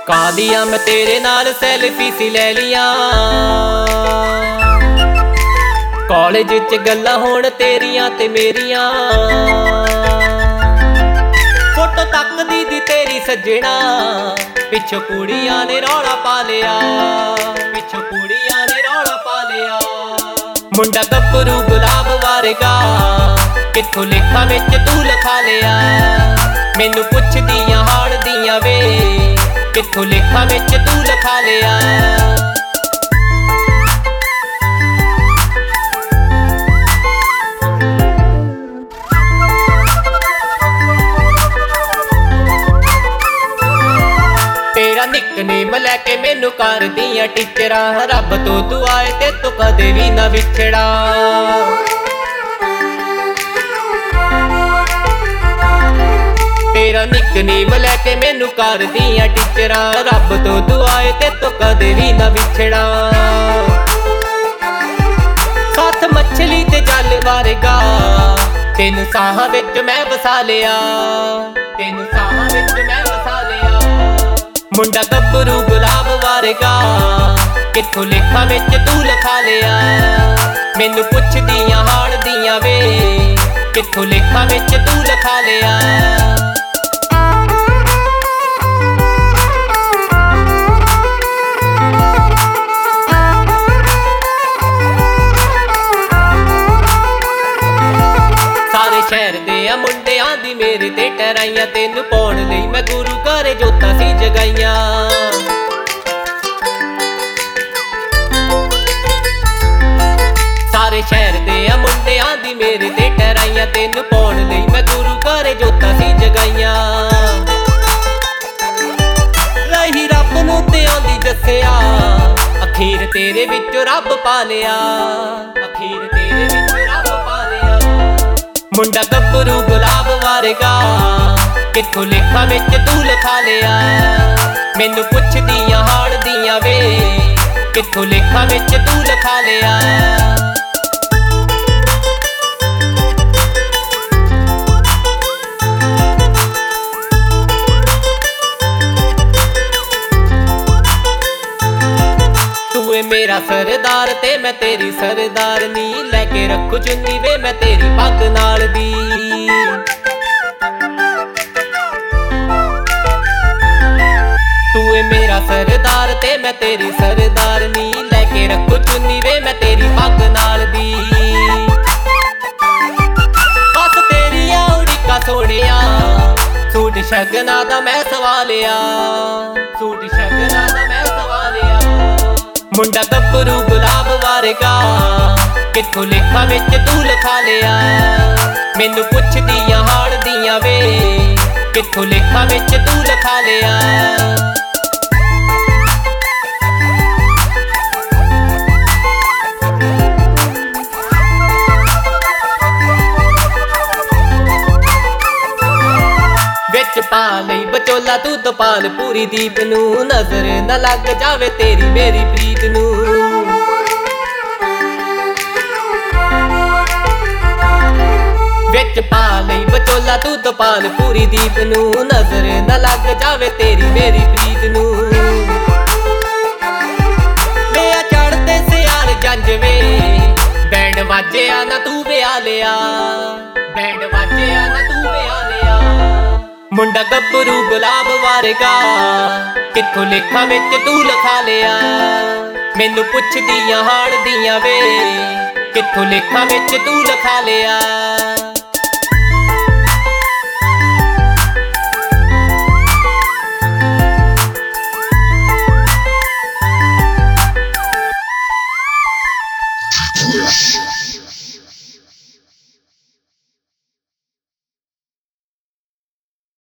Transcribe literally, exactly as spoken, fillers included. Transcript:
कालिया मैं तेरे नाल सैल्फी सी ले लिया, कॉलेज च गल्लां होण तेरियां ते मेरियां। फोटो तकदी दी तेरी सज्जणा, पिछों कुड़ियां ने रौला पा लिया, पिछों कुड़ियां ने रौला पा लिया। मुंडा गब्बरू गुलाब वारगा, कित्थों लेखा विच तू लिखा लिया। मैनू पुछदियां हाल दियां वे, कित्थों लेखा विच तू लिखा लिया। तेरा निकनेम लैके मैनू कर दियां टीचरां, रब तो दुआए ते तू कदे भी ना विछड़ा। तेरा निकनेम लैके मैनू कर दियां टीचरां, रब तो दुआए ते तू कदे भी ना विछड़ा। साथ मछली ते जल वारगा, तेन साहां विच मैं वसा लिया, तेन साहां विच मैं वसा लिया। मुंडा गब्बरू गुलाब वारगा, कित्थों लेखा विच तू लिखा लिया। मैनू पुछदियां हाल दियां वे, कित्थों लेखा विच तू लिखा लिया। सारे शहर दे आ मुंडियां दी मेरे ते टराइयां, तेनू पाउण लई मैं गुरु घर जोतां सी जगाइयां। सारे शहर दे आ मुंडियां दी मेरे ते टराइयां, तेनू पाउण लई मैं गुरु घर जोतां सी जगाइयां। रही रब नूं ते आंदी दस्सिया, अखीर तेरे विचों रब पा लिया, अखीर तेरे विचों रब पा लिया। मुंडा गब्बरू गुलाब वारगा, कित्थों लेखा विच तू लिखा लिया। मैनू पुछदियां हाल दियां वे, कित्थों लेखा विच तू लिखा लिया। तू है मेरा सरदार ते मैं तेरी सरदारनी, लैके रखू चुन्नी वे मैं तेरी पग नाल दी। तू है मेरा सरदार ते मैं तेरी सरदारनी, लैके रखू चुन्नी वे मैं तेरी पग नाल दी। बस तेरिया उड़ीका सोहणिया, सूट शगना दा मैं सवा लिया, सूट शगना दा मैं सवा लिया। मुंडा गब्बरू गुलाब वारगा, कित्थों लेखा विच तू लिखा लिया। मैनू पुछदियां हाल दियां वे, कित्थों लेखा विच तू लिखा लिया। विच पा लई बचोला तू तपाल पूरी दीप नू, नजर न लग जावे तेरी मेरी प्रीत नू। विच पा लई बचोला तू तपाल पूरी दीप नू, नजर न लग जावे तेरी मेरी प्रीत नू। लिया चढ़ते सियाल जंज वे, बैंड वाजिया ना तू विआह लिया, बैंड वाजिया ना तू विआह लिया। मुंडा गब्बरू गुलाब वारगा, कित्थों लेखा विच तू लिखा लिया। मैनू पुछदियां हाल दियां वे, कित्थों लेखा विच तू लिखा लिया।